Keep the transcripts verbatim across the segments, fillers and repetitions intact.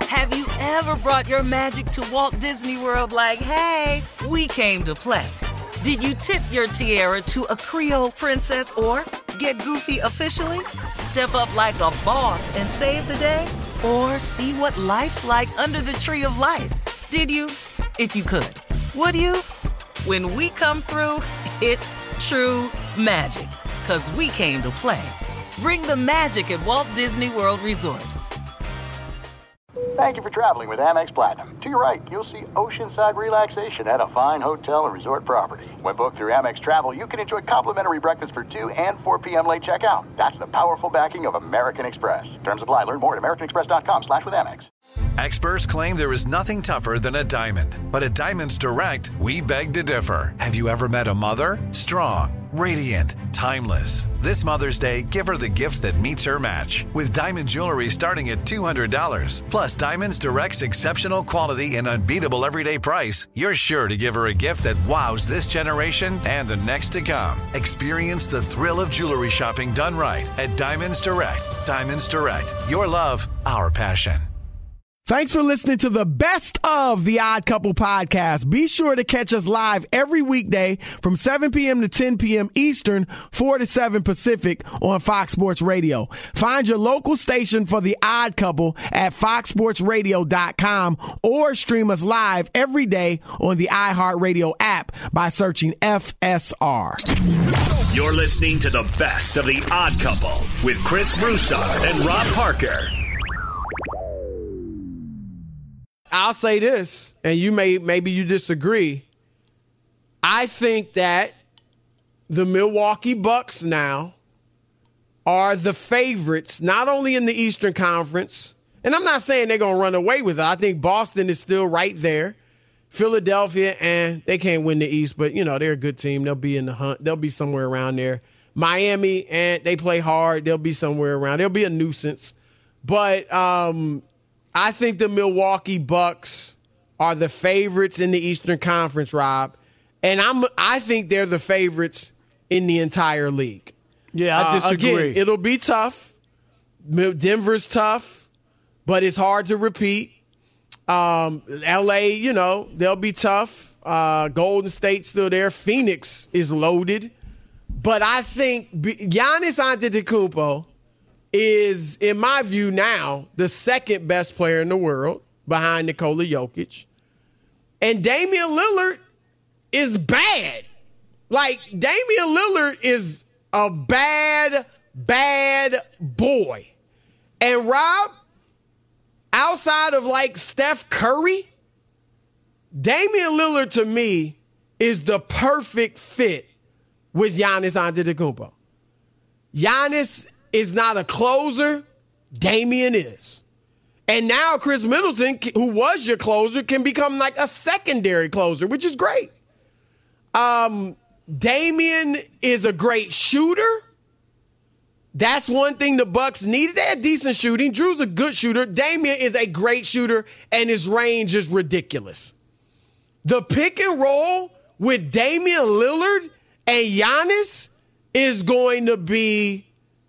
Have you ever brought your magic to Walt Disney World like, hey, we came to play? Did you tip your tiara to a Creole princess or get goofy officially? Step up like a boss and save the day? Or see what life's like under the tree of life? Did you? If you could. Would you? When we come through, it's true magic. 'Cause we came to play. Bring the magic at Walt Disney World Resort. Thank you for traveling with Amex Platinum. To your right, you'll see oceanside relaxation at a fine hotel and resort property. When booked through Amex Travel, you can enjoy complimentary breakfast for two and four p.m. late checkout. That's the powerful backing of American Express. Terms apply. Learn more at americanexpress.com slash with Amex. Experts claim there is nothing tougher than a diamond. But at Diamonds Direct, we beg to differ. Have you ever met a mother? Strong, radiant, timeless. This Mother's Day, give her the gift that meets her match. With diamond jewelry starting at two hundred dollars. Plus Diamonds Direct's exceptional quality and unbeatable everyday price, you're sure to give her a gift that wows this generation and the next to come. Experience the thrill of jewelry shopping done right at Diamonds Direct. Diamonds Direct. Your love, our passion. Thanks for listening to the best of the Odd Couple podcast. Be sure to catch us live every weekday from seven p.m. to ten p.m. Eastern, four to seven Pacific on Fox Sports Radio. Find your local station for the Odd Couple at fox sports radio dot com or stream us live every day on the iHeartRadio app by searching F S R. You're listening to the best of the Odd Couple with Chris Broussard and Rob Parker. I'll say this, and you may maybe you disagree. I think that the Milwaukee Bucks now are the favorites, not only in the Eastern Conference, and I'm not saying they're going to run away with it. I think Boston is still right there. Philadelphia, and they can't win the East, but, you know, they're a good team. They'll be in the hunt. They'll be somewhere around there. Miami, and they play hard. They'll be somewhere around. They'll be a nuisance. But um, I think the Milwaukee Bucks are the favorites in the Eastern Conference, Rob. And I'm I think they're the favorites in the entire league. Yeah, I disagree. Uh, again, it'll be tough. Denver's tough, but it's hard to repeat. Um, L A, you know, they'll be tough. Uh, Golden State's still there. Phoenix is loaded. But I think Giannis Antetokounmpo is, in my view now, the second best player in the world behind Nikola Jokic. And Damian Lillard is bad. Like, Damian Lillard is a bad, bad boy. And Rob, outside of like Steph Curry, Damian Lillard to me is the perfect fit with Giannis Antetokounmpo. Giannis is not a closer. Damian is. And now Chris Middleton, who was your closer, can become like a secondary closer, which is great. Um, Damian is a great shooter. That's one thing the Bucks needed. They had decent shooting. Drew's a good shooter. Damian is a great shooter, and his range is ridiculous. The pick and roll with Damian Lillard and Giannis is going to be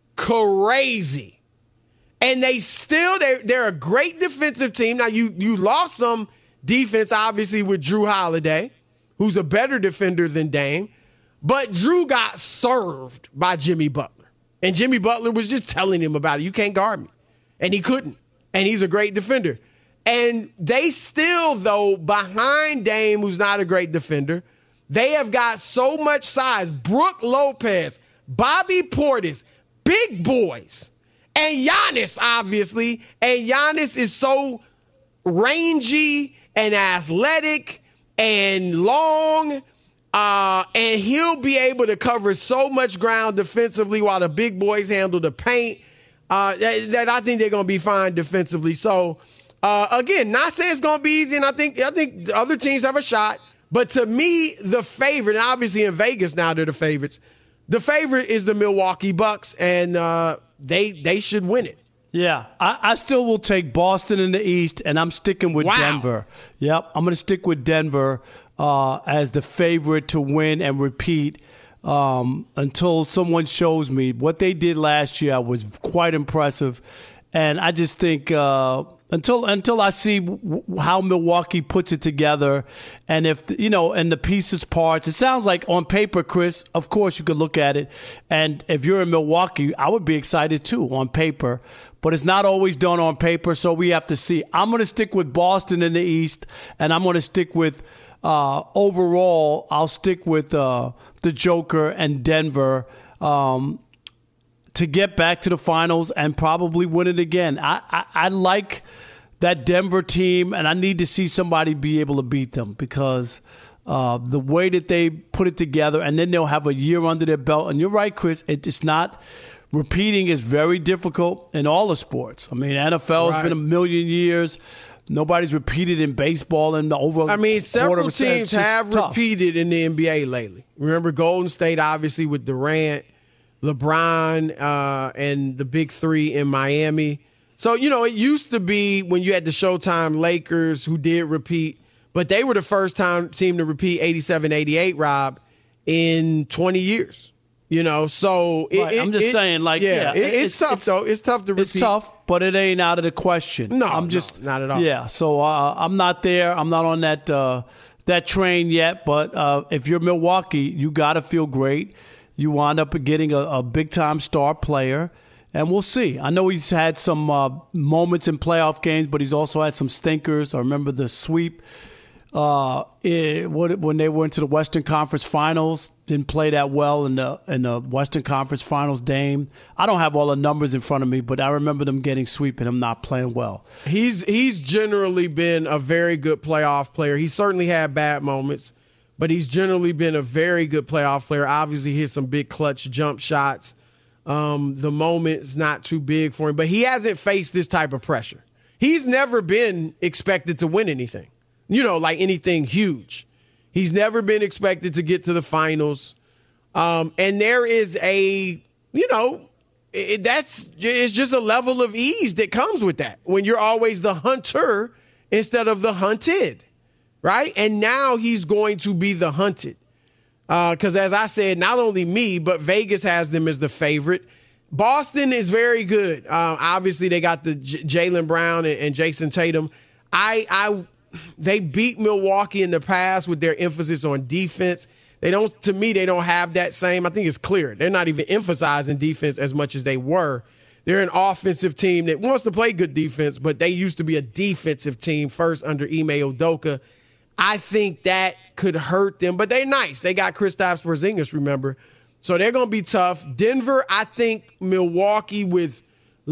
crazy. And they still, they're, they're a great defensive team. Now, you, you lost some defense, obviously, with Drew Holiday, who's a better defender than Dame. But Drew got served by Jimmy Butler. And Jimmy Butler was just telling him about it. You can't guard me. And he couldn't. And he's a great defender. And they still, though, behind Dame, who's not a great defender, they have got so much size. Brook Lopez, Bobby Portis, big boys. And Giannis, obviously. And Giannis is so rangy and athletic and long. Uh, and he'll be able to cover so much ground defensively while the big boys handle the paint uh, that, that I think they're going to be fine defensively. So, uh, again, not saying it's going to be easy, and I think I think the other teams have a shot. But to me, the favorite, and obviously in Vegas now they're the favorites, the favorite is the Milwaukee Bucks, and uh, they they should win it. Yeah, I, I still will take Boston in the East, and I'm sticking with wow. Denver. Yep, I'm going to stick with Denver uh, as the favorite to win and repeat um, until someone shows me. What they did last year was quite impressive, and I just think uh, Until until I see w- how Milwaukee puts it together, and if you know, and the pieces parts, it sounds like on paper, Chris. Of course, you could look at it, and if you're in Milwaukee, I would be excited too on paper. But it's not always done on paper, so we have to see. I'm going to stick with Boston in the East, and I'm going to stick with uh, overall. I'll stick with uh, the Joker and Denver. Um, to get back to the finals and probably win it again. I, I, I like that Denver team, and I need to see somebody be able to beat them because uh, the way that they put it together, and then they'll have a year under their belt. And you're right, Chris, it's not – repeating is very difficult in all the sports. I mean, N F L has right. been a million years. Nobody's repeated in baseball in the over. I mean, several teams have tough. repeated in the N B A lately. Remember Golden State, obviously, with Durant, LeBron, uh, and the big three in Miami. So, you know, it used to be when you had the Showtime Lakers who did repeat, but they were the first time team to repeat eighty-seven eighty-eight, Rob, in twenty years. You know, so it, right. I'm just it, saying, like, yeah, yeah it, it's, it's tough it's, though. It's tough to repeat. It's tough, but it ain't out of the question. No, I'm just no, not at all. Yeah, so uh, I'm not there. I'm not on that uh, that train yet. But uh, if you're Milwaukee, you got to feel great. You wind up getting a, a big time star player, and we'll see. I know he's had some uh, moments in playoff games, but he's also had some stinkers. I remember the sweep. Uh, it, when they went to the Western Conference Finals, didn't play that well in the in the Western Conference Finals. Dame, I don't have all the numbers in front of me, but I remember them getting sweep and him not playing well. He's he's generally been a very good playoff player. He certainly had bad moments, but he's generally been a very good playoff player. Obviously, he hit some big clutch jump shots. Um, the moment's not too big for him, but he hasn't faced this type of pressure. He's never been expected to win anything. You know, like anything huge. He's never been expected to get to the finals. Um, and there is a, you know, it, that's it's just a level of ease that comes with that when you're always the hunter instead of the hunted, right? And now he's going to be the hunted. Because uh, as I said, not only me, but Vegas has them as the favorite. Boston is very good. Uh, obviously, they got the J- Jaylen Brown and, and Jason Tatum. I I. They beat Milwaukee in the past with their emphasis on defense. They don't, to me, they don't have that same. I think it's clear. They're not even emphasizing defense as much as they were. They're an offensive team that wants to play good defense, but they used to be a defensive team first under Ime Udoka. I think that could hurt them, but they're nice. They got Kristaps Porzingis, remember. So they're going to be tough. Denver, I think Milwaukee with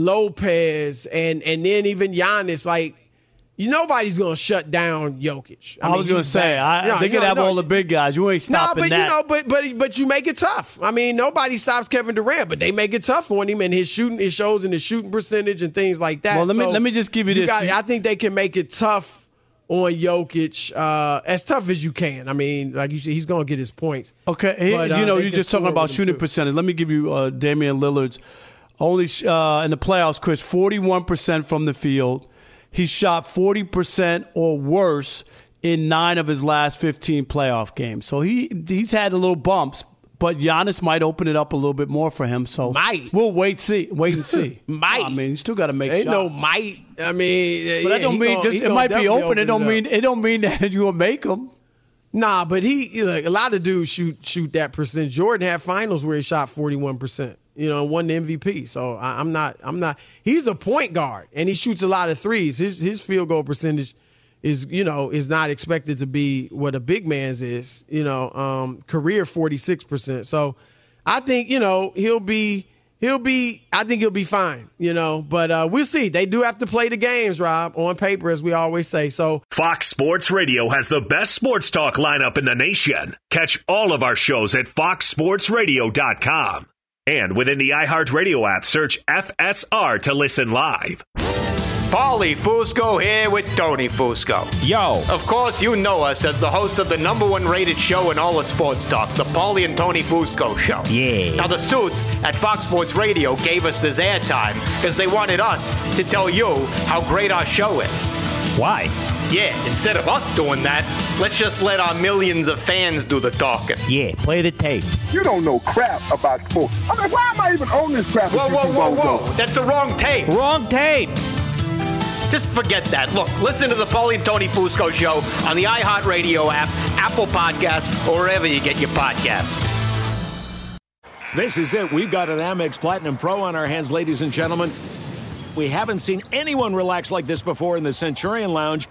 Lopez and, and then even Giannis, like, You nobody's going to shut down Jokic. I, I mean, was going to say, I, no, they could no, have no. all the big guys. You ain't stopping no, but, that. You know, but but but you make it tough. I mean, nobody stops Kevin Durant, but they make it tough on him and his shooting. It shows in his shooting percentage and things like that. Well, let me so let me just give you, you this. Got, I think they can make it tough on Jokic, uh, as tough as you can. I mean, like you said, he's going to get his points. Okay, he, but, uh, you know, they you're can just talking score about with him, shooting too. percentage. Let me give you uh, Damian Lillard's only uh, in the playoffs, Chris, forty-one percent from the field. He shot forty percent or worse in nine of his last fifteen playoff games. So he he's had a little bumps, but Giannis might open it up a little bit more for him. So Might. we'll wait see wait and see. Might. I mean, you still got to make Ain't shots. no might. I mean, But that yeah, don't he mean gonna- just he it gonna might be definitely open. It don't up. mean it don't mean that you will make them. Nah, but he look, a lot of dudes shoot shoot that percent. Jordan had finals where he shot forty-one percent. You know, won the M V P. So I, I'm not. I'm not. He's a point guard, and he shoots a lot of threes. His his field goal percentage is you know is not expected to be what a big man's is. You know, um, career forty-six percent. So I think you know he'll be he'll be. I think he'll be fine. You know, but uh, we'll see. They do have to play the games, Rob, on paper, as we always say. So. Fox Sports Radio has the best sports talk lineup in the nation. Catch all of our shows at fox sports radio dot com. And within the iHeartRadio app, search F S R to listen live. Paulie Fusco here with Tony Fusco. Yo. Of course, you know us as the host of the number one rated show in all of sports talk, the Paulie and Tony Fusco Show. Yeah. Now, the suits at Fox Sports Radio gave us this airtime because they wanted us to tell you how great our show is. Why? Yeah, instead of us doing that, let's just let our millions of fans do the talking. Yeah, play the tape. You don't know crap about sports. I mean, why am I even on this crap? Whoa, with you whoa, two whoa, bozos? whoa. That's the wrong tape. Wrong tape. Just forget that. Look, listen to the Paulie and Tony Fusco Show on the iHeartRadio app, Apple Podcasts, or wherever you get your podcasts. This is it. We've got an Amex Platinum Pro on our hands, ladies and gentlemen. We haven't seen anyone relax like this before in the Centurion Lounge.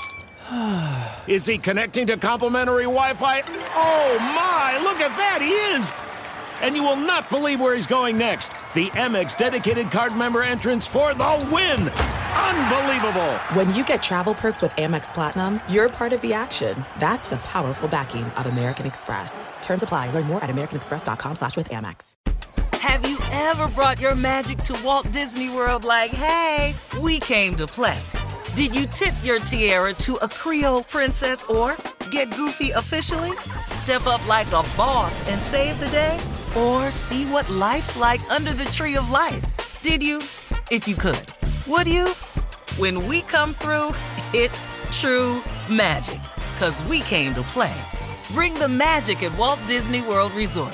Is he connecting to complimentary Wi-Fi? Oh, my. Look at that. He is. And you will not believe where he's going next. The Amex dedicated card member entrance for the win. Unbelievable. When you get travel perks with Amex Platinum, you're part of the action. That's the powerful backing of American Express. Terms apply. Learn more at americanexpress.com slash with Amex. Have you ever brought your magic to Walt Disney World like, hey, we came to play? Did you tip your tiara to a Creole princess or get goofy officially? Step up like a boss and save the day? Or see what life's like under the tree of life? Did you? If you could. Would you? When we come through, it's true magic. 'Cause we came to play. Bring the magic at Walt Disney World Resort.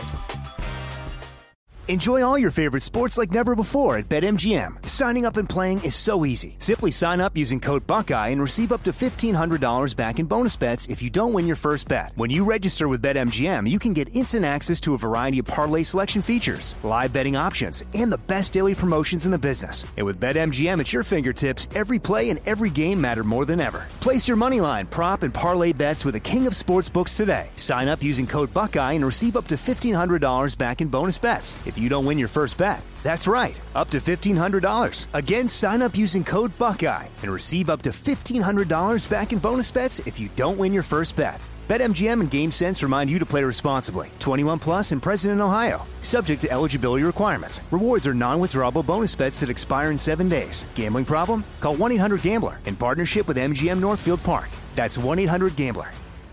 Enjoy all your favorite sports like never before at BetMGM. Signing up and playing is so easy. Simply sign up using code Buckeye and receive up to fifteen hundred dollars back in bonus bets if you don't win your first bet. When you register with BetMGM, you can get instant access to a variety of parlay selection features, live betting options, and the best daily promotions in the business. And with BetMGM at your fingertips, every play and every game matter more than ever. Place your moneyline, prop, and parlay bets with the king of sportsbooks today. Sign up using code Buckeye and receive up to fifteen hundred dollars back in bonus bets if you don't win your first bet. That's right, up to fifteen hundred dollars. Again, sign up using code Buckeye and receive up to fifteen hundred dollars back in bonus bets if you don't win your first bet. BetMGM and GameSense remind you to play responsibly. twenty-one plus and present in Ohio. Subject to eligibility requirements. Rewards are non-withdrawable bonus bets that expire in seven days. Gambling problem? Call one eight hundred gambler in partnership with M G M Northfield Park. That's one eight hundred gambler.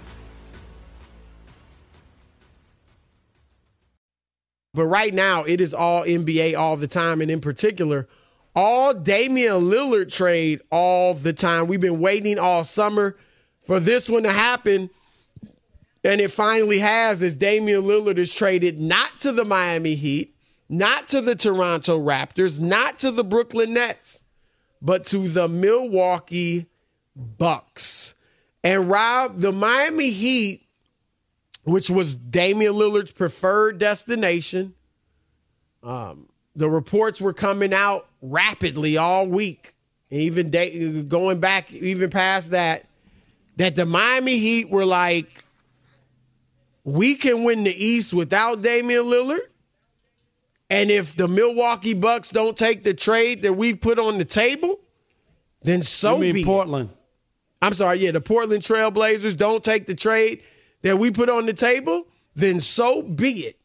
But right now, it is all N B A all the time, and in particular, all Damian Lillard trade all the time. We've been waiting all summer for this one to happen, and it finally has, as Damian Lillard is traded not to the Miami Heat, not to the Toronto Raptors, not to the Brooklyn Nets, but to the Milwaukee Bucks. And Rob, the Miami Heat, which was Damian Lillard's preferred destination. Um, the reports were coming out rapidly all week, and even day, going back even past that, that the Miami Heat were like, we can win the East without Damian Lillard. And if the Milwaukee Bucks don't take the trade that we've put on the table, then so you mean be Portland. It. I'm sorry, yeah, the Portland Trail Blazers don't take the trade that we put on the table, then so be it.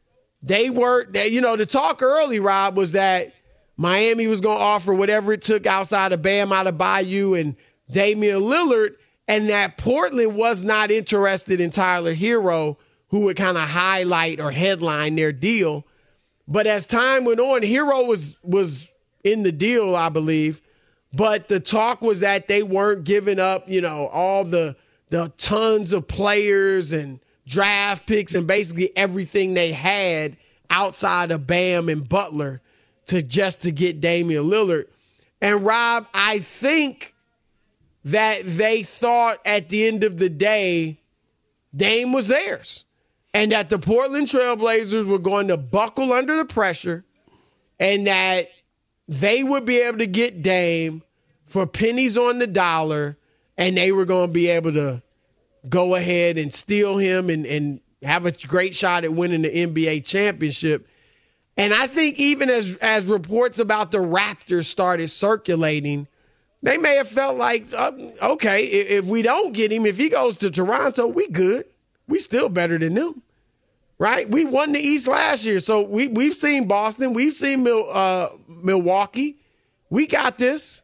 They were, they, you know, the talk early, Rob, was that Miami was going to offer whatever it took outside of Bam Adebayo and Damian Lillard, and that Portland was not interested in Tyler Hero, who would kind of highlight or headline their deal. But as time went on, Hero was was in the deal, I believe. But the talk was that they weren't giving up, you know, all the the tons of players and draft picks and basically everything they had outside of Bam and Butler to just to get Damian Lillard. And Rob, I think that they thought at the end of the day, Dame was theirs. And that the Portland Trail Blazers were going to buckle under the pressure and that they would be able to get Dame for pennies on the dollar, and they were going to be able to go ahead and steal him and, and have a great shot at winning the N B A championship. And I think even as, as reports about the Raptors started circulating, they may have felt like, uh, okay, if, if we don't get him, if he goes to Toronto, we good. We still better than them, right? We won the East last year, so we, we've seen Boston. We've seen Mil, uh, Milwaukee. We got this.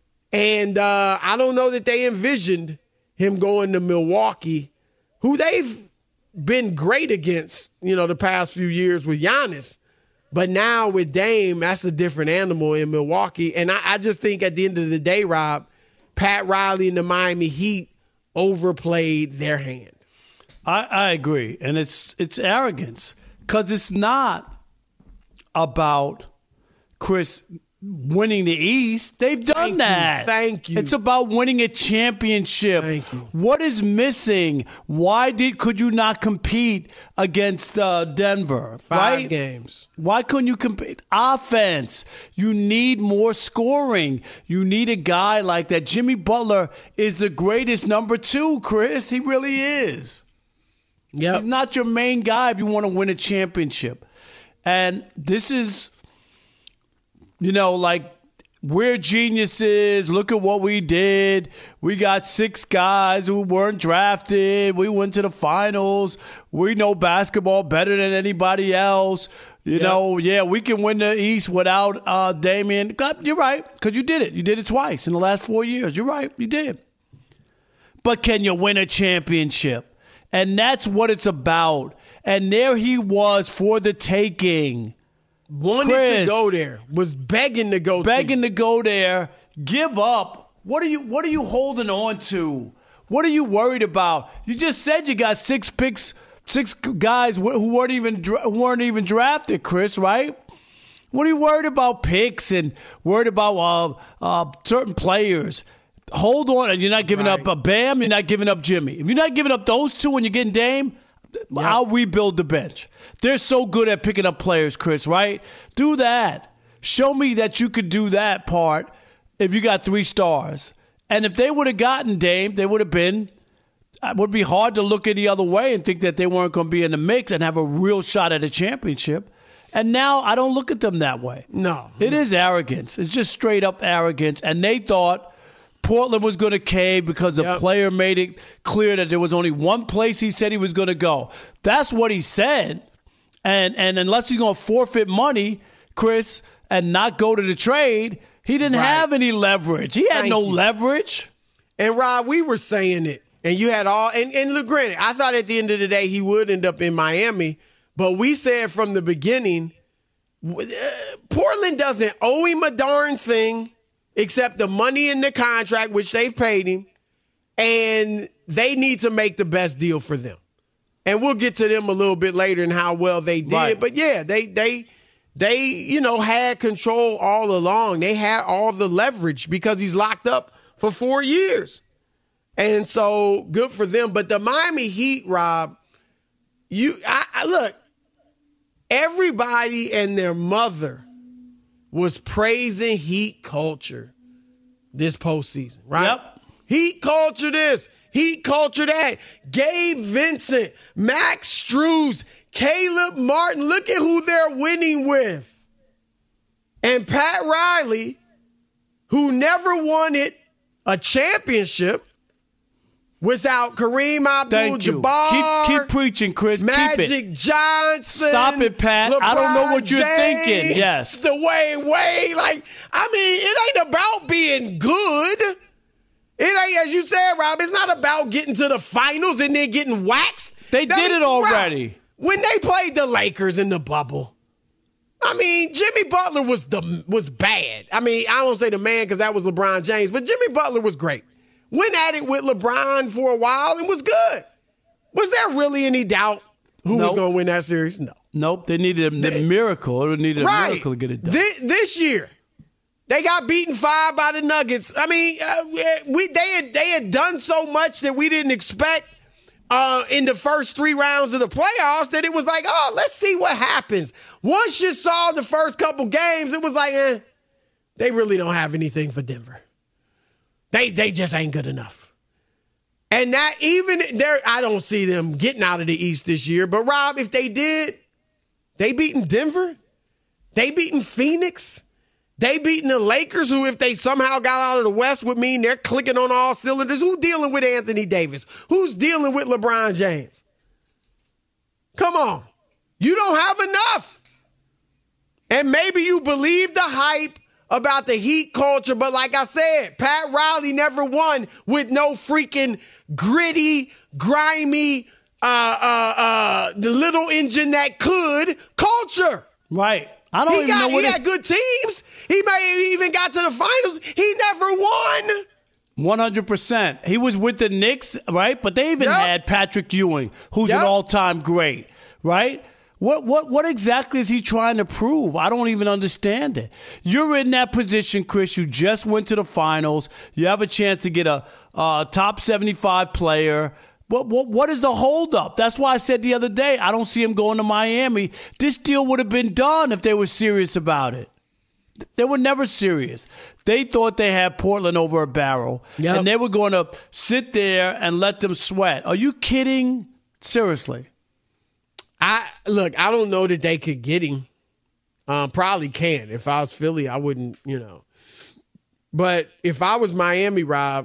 And uh, I don't know that they envisioned him going to Milwaukee, who they've been great against, you know, the past few years with Giannis. But now with Dame, that's a different animal in Milwaukee. And I, I just think at the end of the day, Rob, Pat Riley and the Miami Heat overplayed their hand. I, I agree. And it's it's arrogance because it's not about, Chris, winning the East. They've done Thank that. You. Thank you. It's about winning a championship. Thank you. What is missing? Why did could you not compete against uh, Denver? Five right? games. Why couldn't you compete? Offense. You need more scoring. You need a guy like that. Jimmy Butler is the greatest number two, Chris. He really is. Yep. He's not your main guy if you want to win a championship. And this is, you know, like, we're geniuses. Look at what we did. We got six guys who weren't drafted. We went to the finals. We know basketball better than anybody else. You yep. know, yeah, we can win the East without uh, Damian. God, you're right, because you did it. You did it twice in the last four years. You're right, you did. But can you win a championship? And that's what it's about. And there he was for the taking. Wanted Chris, to go there. Was begging to go. Begging to. to go there. Give up. What are you? What are you holding on to? What are you worried about? You just said you got six picks, six guys who weren't even who weren't even drafted, Chris. Right? What are you worried about picks and worried about uh, uh, certain players? Hold on. You're not giving right. up a Bam. You're not giving up Jimmy. If you're not giving up those two and you're getting Dame, yep. I'll rebuild the bench. They're so good at picking up players, Chris, right? Do that. Show me that you could do that part if you got three stars. And if they would have gotten Dame, they would have been, it would be hard to look any other way and think that they weren't going to be in the mix and have a real shot at a championship. And now I don't look at them that way. No. It is arrogance. It's just straight up arrogance. And they thought Portland was going to cave because the yep. player made it clear that there was only one place he said he was going to go. That's what he said. And and unless he's going to forfeit money, Chris, and not go to the trade, he didn't right. have any leverage. He had Thank no you. leverage. And, Rob, we were saying it. And you had all – and, and look, granted, I thought at the end of the day he would end up in Miami. But we said from the beginning, uh, Portland doesn't owe him a darn thing except the money in the contract, which they've paid him. And they need to make the best deal for them. And we'll get to them a little bit later and how well they did. Right. But, yeah, they, they, they, you know, had control all along. They had all the leverage because he's locked up for four years. And so good for them. But the Miami Heat, Rob, you I, I look, everybody and their mother was praising Heat culture this postseason, right? Yep. Heat culture this. Heat culture that. Gabe Vincent, Max Strus, Caleb Martin. Look at who they're winning with. And Pat Riley, who never wanted a championship without Kareem Abdul-Jabbar. Keep, keep preaching, Chris. Magic keep it. Johnson. Stop it, Pat. LeBron I don't know what you're James, thinking. Yes. Dwayne Wade. Like, I mean, it ain't about being good. It ain't, as you said, Rob, it's not about getting to the finals and then getting waxed. They that did mean, it already. Rob, when they played the Lakers in the bubble, I mean, Jimmy Butler was the was bad. I mean, I don't say the man because that was LeBron James, but Jimmy Butler was great. Went at it with LeBron for a while and was good. Was there really any doubt who nope. was going to win that series? No. Nope. They needed a the, miracle. They needed right. a miracle to get it done. This, this year, they got beaten five by the Nuggets. I mean, uh, we they had they had done so much that we didn't expect uh, in the first three rounds of the playoffs that it was like, oh, let's see what happens. Once you saw the first couple games, it was like, eh, they really don't have anything for Denver. They they just ain't good enough. And that even there, I don't see them getting out of the East this year. But Rob, if they did, they beating Denver, they beating Phoenix, they beating the Lakers, who if they somehow got out of the West would mean they're clicking on all cylinders. Who's dealing with Anthony Davis? Who's dealing with LeBron James? Come on. You don't have enough. And maybe you believe the hype about the Heat culture, but like I said, Pat Riley never won with no freaking gritty, grimy, uh, uh, uh, the little engine that could culture. Right. I don't he even got, know what he it- had good teams. He may even got to the finals. He never won. one hundred percent. He was with the Knicks, right? But they even yep. had Patrick Ewing, who's yep. an all-time great, right? What what what exactly is he trying to prove? I don't even understand it. You're in that position, Chris. You just went to the finals. You have a chance to get a, a top seventy-five player. What, what what is the holdup? That's why I said the other day, I don't see him going to Miami. This deal would have been done if they were serious about it. They were never serious. They thought they had Portland over a barrel, yep. and they were going to sit there and let them sweat. Are you kidding? Seriously. I look, I don't know that they could get him. Um, probably can. If I was Philly, I wouldn't, you know. But if I was Miami, Rob,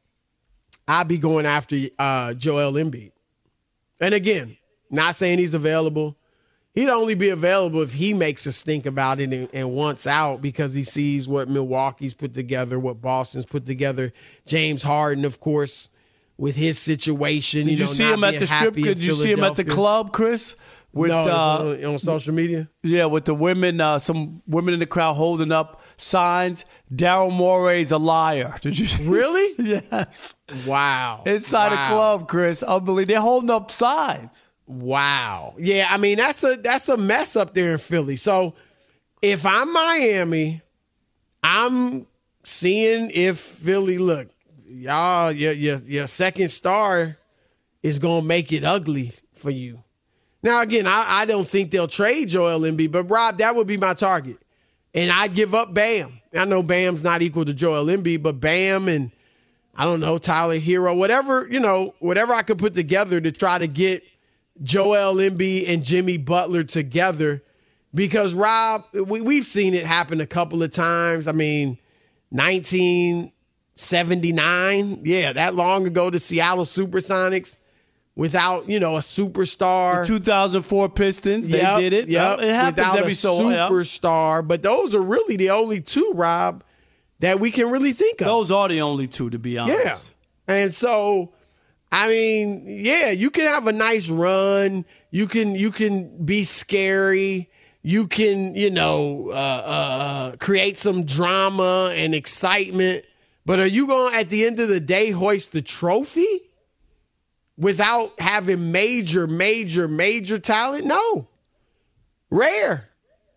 I'd be going after uh, Joel Embiid. And again, not saying he's available. He'd only be available if he makes us think about it and, and wants out because he sees what Milwaukee's put together, what Boston's put together. James Harden, of course, with his situation. Did you, you know, see him at the strip? Did you see him at the club, Chris? With, no, uh, on, on social media? Yeah, with the women, uh, some women in the crowd holding up signs. Daryl Morey's a liar. Did you see? Really? Yes. Wow. Inside wow. the club, Chris. Unbelievable. They're holding up signs. Wow. Yeah, I mean, that's a that's a mess up there in Philly. So if I'm Miami, I'm seeing if Philly, look, y'all, your, your, your second star is going to make it ugly for you. Now, again, I, I don't think they'll trade Joel Embiid, but, Rob, that would be my target. And I'd give up Bam. I know Bam's not equal to Joel Embiid, but Bam and, I don't know, Tyler Hero, whatever, you know, whatever I could put together to try to get Joel Embiid and Jimmy Butler together. Because, Rob, we, we've seen it happen a couple of times. I mean, nineteen seventy-nine, yeah, that long ago, the Seattle Supersonics, without, you know, a superstar. The two thousand four Pistons, they yep, did it. Yep, It happens without every a so superstar. Yep. But those are really the only two, Rob, that we can really think of. Those are the only two, to be honest. Yeah. And so, I mean, yeah, you can have a nice run. You can you can be scary. You can, you know, uh, uh, create some drama and excitement. But are you going to, at the end of the day, hoist the trophy without having major, major, major talent? No. Rare.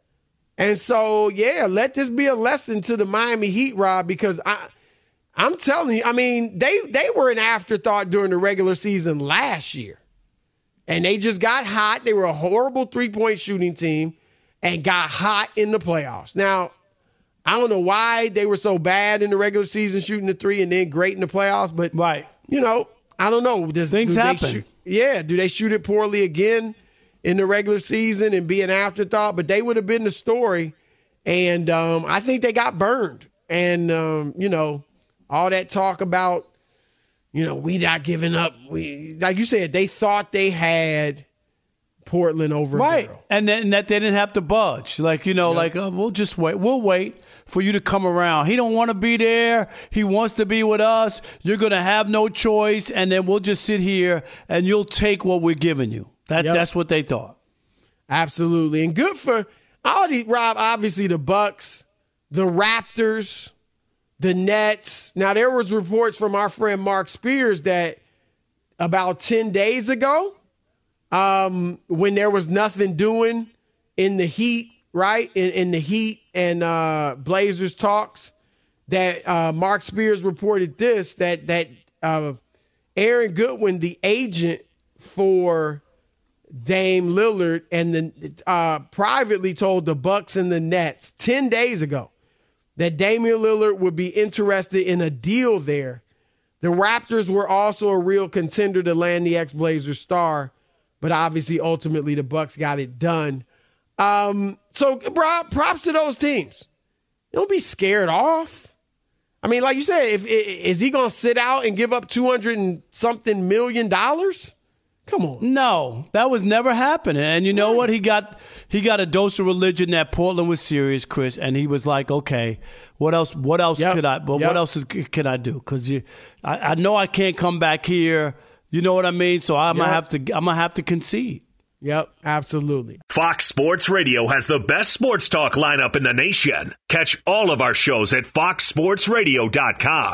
And so, yeah, let this be a lesson to the Miami Heat, Rob, because I, I'm telling you, I mean, they, they were an afterthought during the regular season last year. And they just got hot. They were a horrible three-point shooting team and got hot in the playoffs. Now, I don't know why they were so bad in the regular season shooting the three and then great in the playoffs, but, right. you know, I don't know. Does, Things do happen. They shoot, yeah, do they shoot it poorly again in the regular season and be an afterthought? But they would have been the story, and um, I think they got burned. And, um, you know, all that talk about, you know, we not giving up. We, like you said, they thought they had Portland over right, barrel. and then and that they didn't have to budge. Like you know, yep. like uh, we'll just wait. We'll wait for you to come around. He don't want to be there. He wants to be with us. You're gonna have no choice, and then we'll just sit here and you'll take what we're giving you. That yep. that's what they thought. Absolutely, and good for all the Rob. Obviously, the Bucks, the Raptors, the Nets. Now there was reports from our friend Mark Spears that about ten days ago. Um, when there was nothing doing in the Heat, right? In, in the Heat and uh, Blazers talks, that uh, Mark Spears reported this, that that uh, Aaron Goodwin, the agent for Dame Lillard, and the uh, privately told the Bucks and the Nets ten days ago that Damian Lillard would be interested in a deal there. The Raptors were also a real contender to land the ex-Blazers star, but obviously, ultimately, the Bucks got it done. Um, so, Rob, props to those teams. Don't be scared off. I mean, like you said, if is he going to sit out and give up two hundred and something million dollars? Come on. No, that was never happening. And you know right. what? He got he got a dose of religion that Portland was serious, Chris, and he was like, okay, what else? What else yep. could I? But yep. what else can I do? Because you, I, I know I can't come back here. You know what I mean? So I'm yep. gonna have to. I'm gonna have to concede. Yep, absolutely. Fox Sports Radio has the best sports talk lineup in the nation. Catch all of our shows at fox sports radio dot com.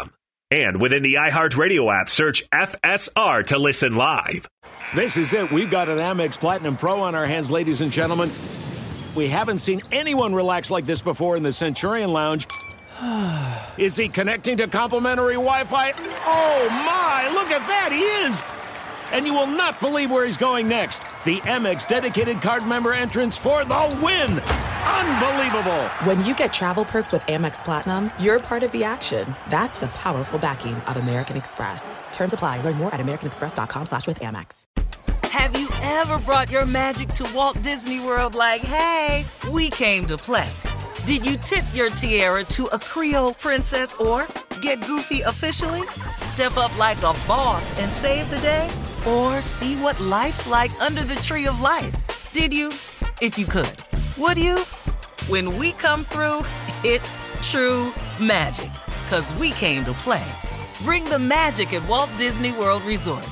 And within the iHeartRadio app, search F S R to listen live. This is it. We've got an Amex Platinum Pro on our hands, ladies and gentlemen. We haven't seen anyone relax like this before in the Centurion Lounge. Is he connecting to complimentary Wi-Fi? Oh, my. Look at that. He is. And you will not believe where he's going next. The Amex dedicated card member entrance for the win. Unbelievable. When you get travel perks with Amex Platinum, you're part of the action. That's the powerful backing of American Express. Terms apply. Learn more at americanexpress.com slash with Amex. Have you ever brought your magic to Walt Disney World like, hey, we came to play? Did you tip your tiara to a Creole princess or get goofy officially? Step up like a boss and save the day? Or see what life's like under the tree of life? Did you? If you could. Would you? When we come through, it's true magic. 'Cause we came to play. Bring the magic at Walt Disney World Resort.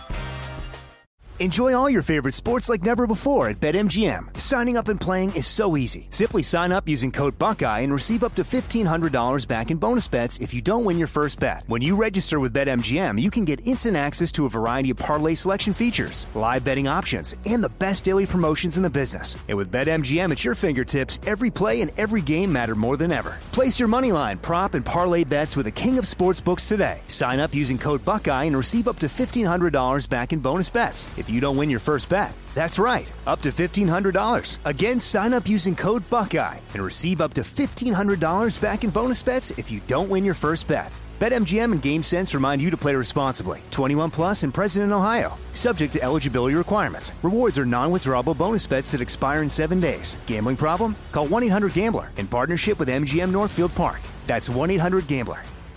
Enjoy all your favorite sports like never before at BetMGM. Signing up and playing is so easy. Simply sign up using code Buckeye and receive up to fifteen hundred dollars back in bonus bets if you don't win your first bet. When you register with BetMGM, you can get instant access to a variety of parlay selection features, live betting options, and the best daily promotions in the business. And with BetMGM at your fingertips, every play and every game matter more than ever. Place your moneyline, prop, and parlay bets with the king of sportsbooks today. Sign up using code Buckeye and receive up to fifteen hundred dollars back in bonus bets if you don't win your first bet. That's right, up to fifteen hundred dollars. Again, sign up using code Buckeye and receive up to fifteen hundred dollars back in bonus bets if you don't win your first bet. BetMGM and GameSense remind you to play responsibly. twenty-one plus and present in Ohio. Subject to eligibility requirements. Rewards are non-withdrawable bonus bets that expire in seven days. Gambling problem? Call one eight hundred gambler in partnership with M G M Northfield Park. That's one eight hundred gambler.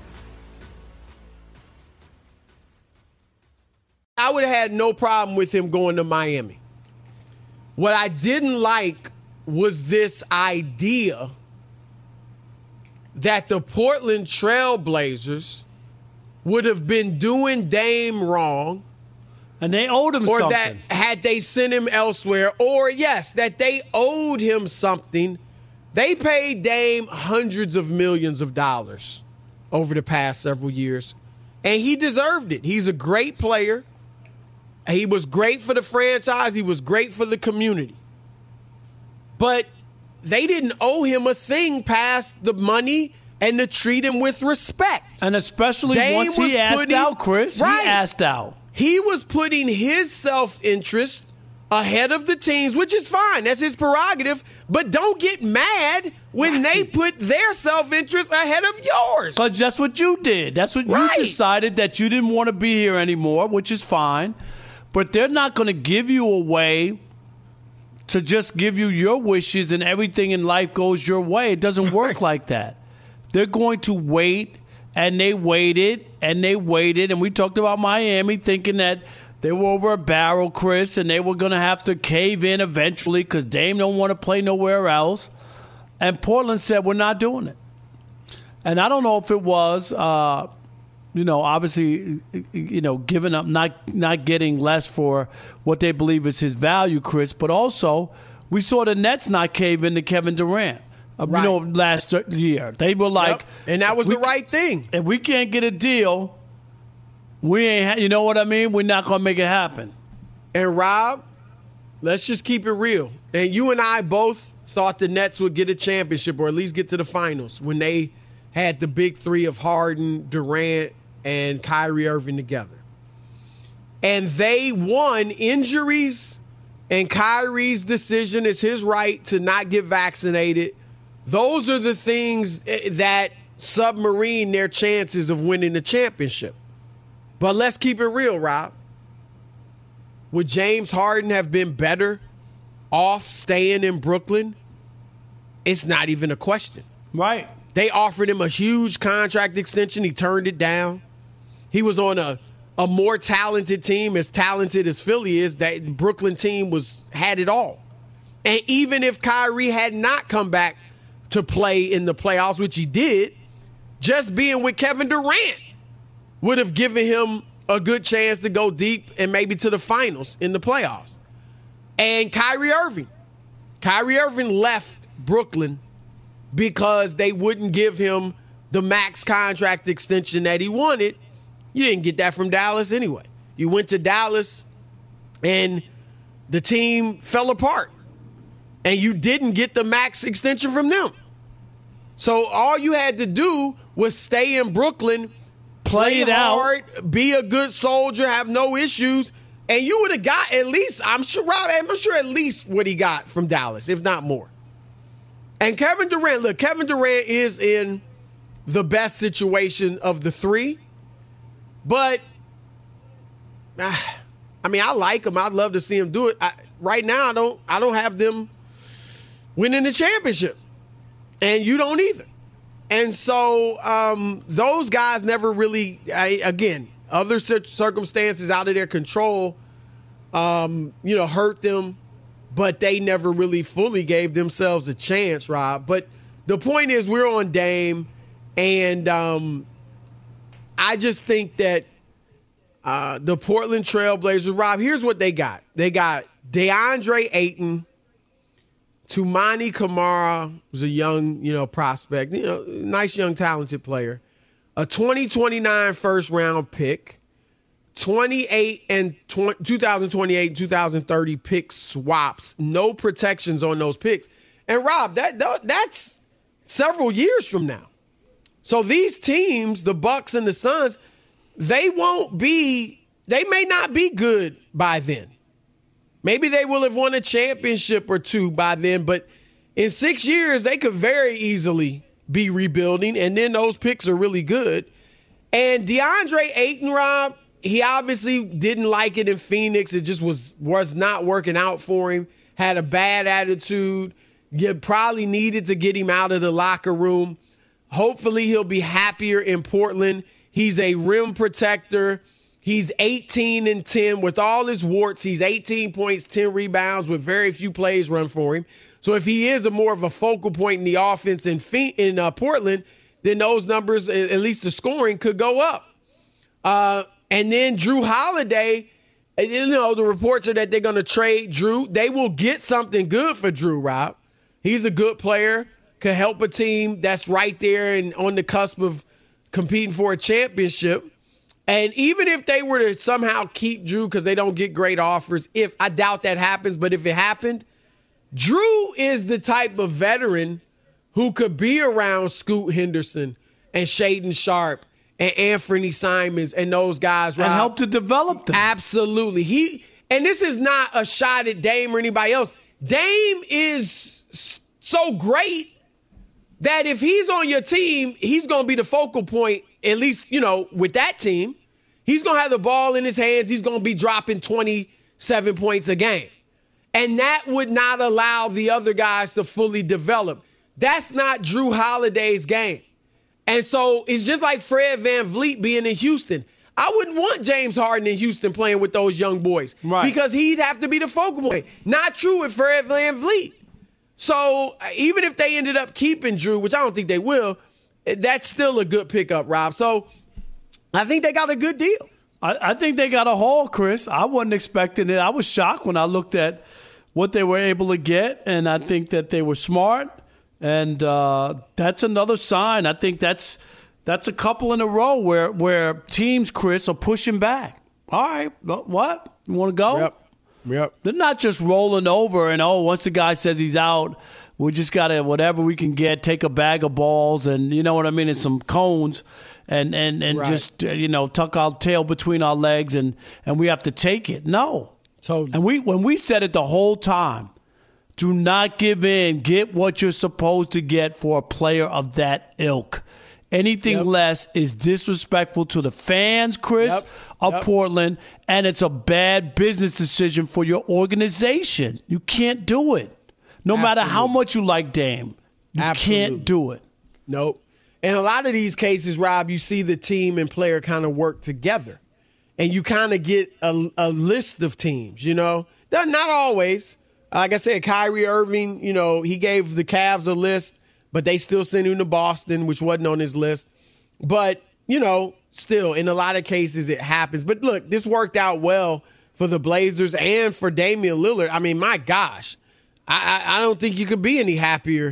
I would have had no problem with him going to Miami. What I didn't like was this idea that the Portland Trail Blazers would have been doing Dame wrong. And they owed him or something. Or that had they sent him elsewhere, or yes, that they owed him something. They paid Dame hundreds of millions of dollars over the past several years, and he deserved it. He's a great player. He was great for the franchise. He was great for the community. But they didn't owe him a thing past the money and to treat him with respect. And especially Dame once he asked putting, out, Chris. Right, he asked out. He was putting his self-interest ahead of the team's, which is fine. That's his prerogative. But don't get mad when right. they put their self-interest ahead of yours. Because that's what you did. That's what right. you decided, that you didn't want to be here anymore, which is fine. But they're not going to give you a way to just give you your wishes and everything in life goes your way. It doesn't work like that. They're going to wait, and they waited, and they waited. And we talked about Miami thinking that they were over a barrel, Chris, and they were going to have to cave in eventually because Dame don't want to play nowhere else. And Portland said, we're not doing it. And I don't know if it was uh, – you know, obviously, you know, giving up, not not getting less for what they believe is his value, Chris. But also, we saw the Nets not cave in to Kevin Durant, uh, right. you know, last year. They were like, yep. and that was the right thing. If we can't get a deal, we ain't. Ha- you know what I mean? We're not gonna make it happen. And Rob, let's just keep it real. And you and I both thought the Nets would get a championship or at least get to the finals when they had the big three of Harden, Durant, and Kyrie Irving together. And they won. Injuries and Kyrie's decision is his right to not get vaccinated. Those are the things that submarine their chances of winning the championship. But let's keep it real, Rob. Would James Harden have been better off staying in Brooklyn? It's not even a question. Right. They offered him a huge contract extension. He turned it down. He was on a, a more talented team, as talented as Philly is. That the Brooklyn team was had it all. And even if Kyrie had not come back to play in the playoffs, which he did, just being with Kevin Durant would have given him a good chance to go deep and maybe to the finals in the playoffs. And Kyrie Irving. Kyrie Irving left Brooklyn because they wouldn't give him the max contract extension that he wanted. You didn't get that from Dallas anyway. You went to Dallas and the team fell apart. And you didn't get the max extension from them. So all you had to do was stay in Brooklyn, play, play it hard, out. Be a good soldier, have no issues, and you would have got at least, I'm sure, Rob, I'm sure at least what he got from Dallas, if not more. And Kevin Durant, look, Kevin Durant is in the best situation of the three, but I mean, I like him. I'd love to see him do it. I, right now, I don't. I don't have them winning the championship, and you don't either. And so um, those guys never really, I, again, other circumstances out of their control, um, you know, hurt them, but they never really fully gave themselves a chance, Rob. But the point is, we're on Dame, and um, I just think that uh, the Portland Trail Blazers, Rob, here's what they got. They got DeAndre Ayton, Toumani Camara was a young, you know, prospect, you know, nice young talented player. A twenty twenty-nine first round pick, twenty-eight and twenty, twenty twenty-eight and twenty thirty pick swaps, no protections on those picks. And Rob, that that's several years from now. So these teams, the Bucks and the Suns, they won't be, they may not be good by then. Maybe they will have won a championship or two by then, but in six years, they could very easily be rebuilding, and then those picks are really good. And DeAndre Ayton, Rob, he obviously didn't like it in Phoenix. It just was, was not working out for him, had a bad attitude. You probably needed to get him out of the locker room. Hopefully he'll be happier in Portland. He's a rim protector. He's eighteen and ten with all his warts. He's eighteen points, ten rebounds with very few plays run for him. So if he is a more of a focal point in the offense in in uh, Portland, then those numbers, at least the scoring, could go up. Uh, and then Drew Holiday, you know, the reports are that they're going to trade Drew. They will get something good for Drew, Rob. He's a good player, could help a team that's right there and on the cusp of competing for a championship. And even if they were to somehow keep Drew because they don't get great offers, if I doubt that happens, but if it happened, Drew is the type of veteran who could be around Scoot Henderson and Shaedon Sharpe and Anthony Simons and those guys, right? And help to develop them. Absolutely. He and this is not a shot at Dame or anybody else. Dame is so great that if he's on your team, he's going to be the focal point, at least, you know, with that team. He's going to have the ball in his hands. He's going to be dropping twenty-seven points a game. And that would not allow the other guys to fully develop. That's not Drew Holiday's game. And so it's just like Fred VanVleet being in Houston. I wouldn't want James Harden in Houston playing with those young boys. Right. Because he'd have to be the focal point. Not true with Fred VanVleet. So even if they ended up keeping Drew, which I don't think they will, that's still a good pickup, Rob. So I think they got a good deal. I, I think they got a haul, Chris. I wasn't expecting it. I was shocked when I looked at what they were able to get, and I think that they were smart. And uh, that's another sign. I think that's that's a couple in a row where, where teams, Chris, are pushing back. All right, what? You want to go? Yep. Yep. They're not just rolling over and, oh, once the guy says he's out, we just got to, whatever we can get, take a bag of balls and, you know what I mean, and some cones and, and, and right. just, you know, tuck our tail between our legs and, and we have to take it. No. Totally. And we when we said it the whole time, do not give in. Get what you're supposed to get for a player of that ilk. Anything yep. less is disrespectful to the fans, Chris, yep. of yep. Portland, and it's a bad business decision for your organization. You can't do it. No Absolutely. matter how much you like Dame, you Absolutely. can't do it. Nope. In a lot of these cases, Rob, you see the team and player kind of work together, and you kind of get a, a list of teams, you know? Not always. Like I said, Kyrie Irving, you know, he gave the Cavs a list, but they still sent him to Boston, which wasn't on his list. But, you know, still, in a lot of cases, it happens. But look, this worked out well for the Blazers and for Damian Lillard. I mean, my gosh, I, I, I don't think you could be any happier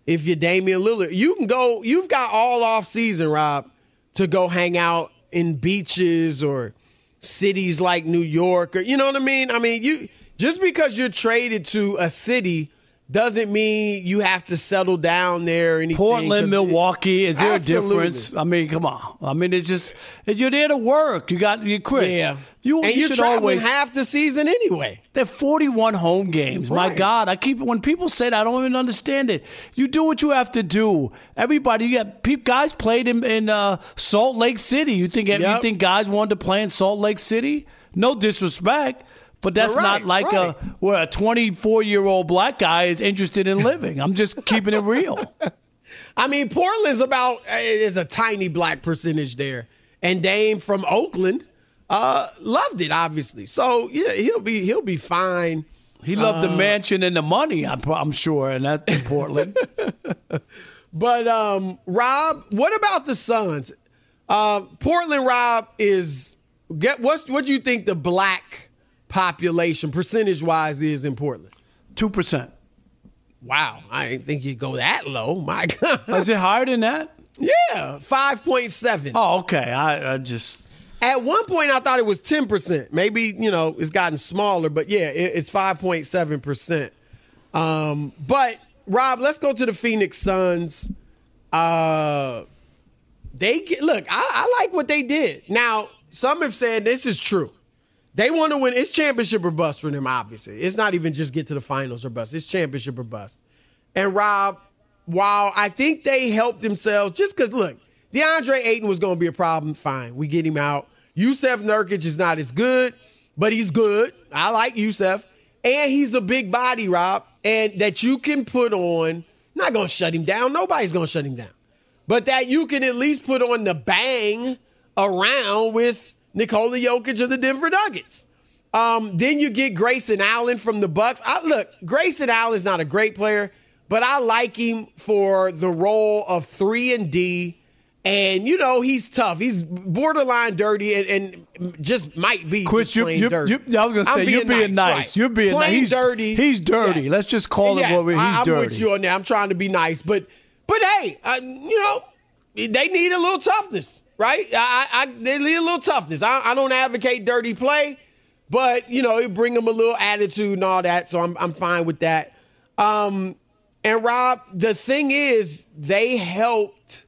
if you're Damian Lillard. You can go, you've got all off season, Rob, to go hang out in beaches or cities like New York, or you know what I mean? I mean, you just because you're traded to a city doesn't mean you have to settle down there or anything. Portland, Milwaukee, is there Absolutely. a difference? I mean, come on. I mean, it's just, you're there to work. You got, you Chris. Yeah. You, and you you're should traveling always, half the season anyway. They're forty-one home games. My Right. God, I keep when people say that, I don't even understand it. You do what you have to do. Everybody, you got peop, guys played in, in uh, Salt Lake City. You think Yep. you think guys wanted to play in Salt Lake City? No disrespect, but that's Right, not like right. a where a twenty-four-year-old black guy is interested in living. I'm just keeping it real. I mean, Portland's about is a tiny black percentage there, and Dame from Oakland uh, loved it, obviously. So yeah, he'll be he'll be fine. He loved Uh, the mansion and the money, I'm, I'm sure, and that's in Portland. But um, Rob, what about the Suns? Uh, Portland, Rob, is get what's what do you think the black population percentage wise is in Portland? Two percent. Wow, I didn't think you'd go that low. My God, Is it higher than that? yeah, five point seven. Oh, okay. I, I just. At one point, I thought it was ten percent. Maybe, you know, it's gotten smaller, but yeah, it, it's five point seven percent. Um, but, Rob, let's go to the Phoenix Suns. Uh, they get, look, I, I like what they did. Now, some have said this is true. They want to win. It's championship or bust for them, obviously. It's not even just get to the finals or bust. It's championship or bust. And, Rob, while I think they helped themselves, just because, look, DeAndre Ayton was going to be a problem. Fine. We get him out. Yusef Nurkic is not as good, but he's good. I like Yusef. And he's a big body, Rob, and that you can put on. Not going to shut him down. Nobody's going to shut him down. But that you can at least put on the bang around with Nikola Jokic of the Denver Nuggets. Um, then you get Grayson Allen from the Bucks. I, look, Grayson Allen's not a great player, but I like him for the role of three and D. And, you know, he's tough. He's borderline dirty and, and just might be Chris, just you, plain you, dirty. you, I was going to say, I'm you're being nice. right. You're being plain nice. He's dirty. He's dirty. Yeah. Let's just call yeah, it what we, he's I, I'm dirty. with you on that. I'm trying to be nice. But, but hey, uh, you know, they need a little toughness, right? I, I, they need a little toughness. I, I don't advocate dirty play, but, you know, it bring them a little attitude and all that, so I'm, I'm fine with that. Um, and, Rob, the thing is, they helped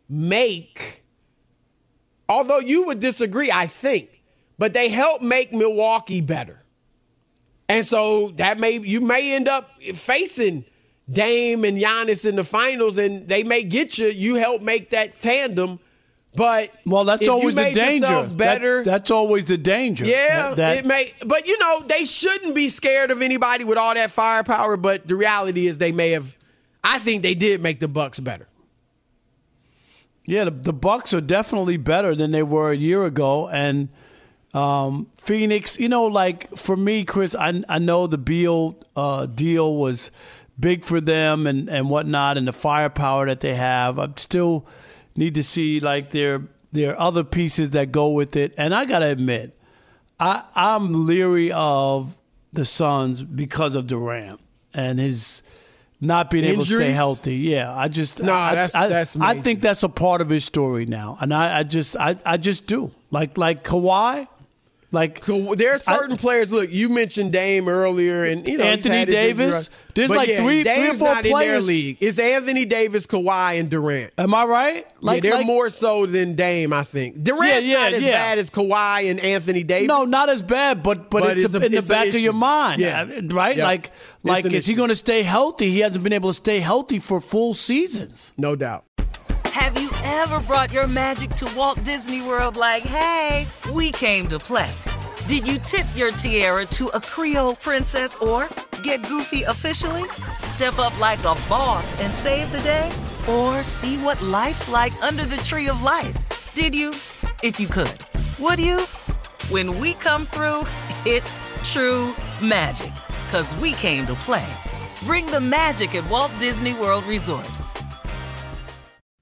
make – although you would disagree, I think, but they help make Milwaukee better. And so that may you may end up facing Dame and Giannis in the finals, and they may get you. You help make that tandem. But well, that's if always you the made danger. yourself better. That, that's always the danger. Yeah, that, that, it may. But, you know, they shouldn't be scared of anybody with all that firepower. But the reality is they may have – I think they did make the Bucks better. Yeah, the, the Bucks are definitely better than they were a year ago, and um, Phoenix. You know, like for me, Chris, I I know the Beal uh, deal was big for them and, and whatnot, and the firepower that they have. I still need to see like their their other pieces that go with it. And I gotta admit, I I'm leery of the Suns because of Durant and his not being able to stay Injuries? healthy. Yeah, I just Nah, I, that's- I, that's I major. think that's a part of his story now, and I, I just I, I just do like like Kawhi, like There are certain I- players. Look, you mentioned Dame earlier, and you know he's Anthony had his Davis. injury. There's But like yeah, three- three or Dame's four not in their players- league. It's Anthony Davis, Kawhi, and Durant. Am I right? Like yeah, they're like, more so than Dame, I think. Durant's Yeah, yeah, not as yeah. bad as Kawhi and Anthony Davis. No, not as bad, but but, But it's, it's a, a- in the it's an back of your issue. mind, Yeah. uh, right? Yep. Like It's like an is he issue. going to stay healthy? He hasn't been able to stay healthy for full seasons. No doubt. Have you ever brought your magic to Walt Disney World like, hey, we came to play? Did you tip your tiara to a Creole princess or get goofy officially? Step up like a boss and save the day? Or see what life's like under the tree of life? Did you? If you could. Would you? When we come through, it's true magic. 'Cause we came to play. Bring the magic at Walt Disney World Resort.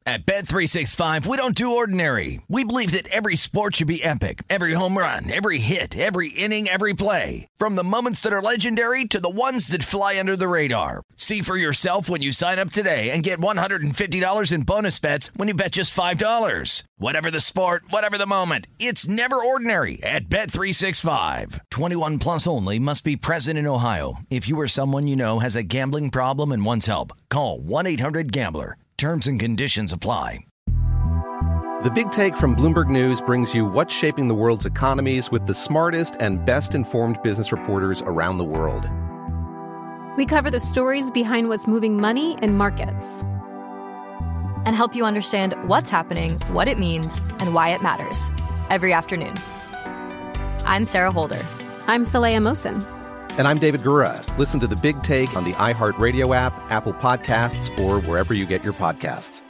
At Bet three sixty-five, we don't do ordinary. We believe that every sport should be epic. Every home run, every hit, every inning, every play. From the moments that are legendary to the ones that fly under the radar. See for yourself when you sign up today and get one hundred fifty dollars in bonus bets when you bet just five dollars. Whatever the sport, whatever the moment, it's never ordinary at Bet three sixty-five. twenty-one plus only. Must be present in Ohio. If you or someone you know has a gambling problem and wants help, call one eight hundred gambler. Terms and conditions apply. The Big Take from Bloomberg News brings you what's shaping the world's economies with the smartest and best-informed business reporters around the world. We cover the stories behind what's moving money and markets, and help you understand what's happening, what it means, and why it matters every afternoon. I'm Sarah Holder. I'm Saleha Mohsin. And I'm David Gura. Listen to The Big Take on the iHeartRadio app, Apple Podcasts, or wherever you get your podcasts.